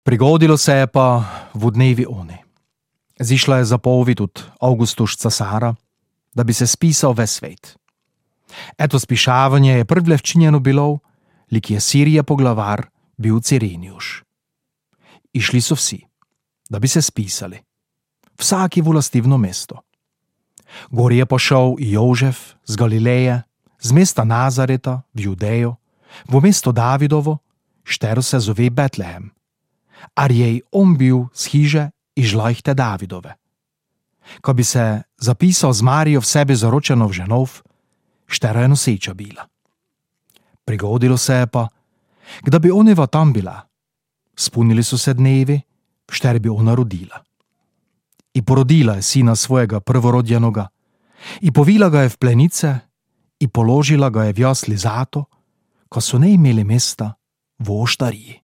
Prigodilo se je pa v dnevi oni. Zišla je zapoved od Augustuš Casara, da bi se spisal ves svet. Eto spišavanje je prvle včinjeno bilo, lik je Sirije poglavar bil Cyrenius. Išli so vsi, da bi se spisali. Vsaki v lastivno mesto. Gor je pošel i Jožef z Galileje, z mesta Nazareta v Judejo, v mesto Davidovo, štero se zove Betlehem, ar jej on bil z hiže i žlajhte Davidove. Ko bi se zapisal z Marijo v sebi zaročeno v ženov, štera je noseča bila. Prigodilo se je pa, kda bi oneva tam bila. Spunili so se dnevi, v šteri bi ona rodila. I porodila je sina svojega prvorodjenoga, i povila ga je v plenice, i položila ga je v jasli zato, ko so ne imeli mesta v oštariji.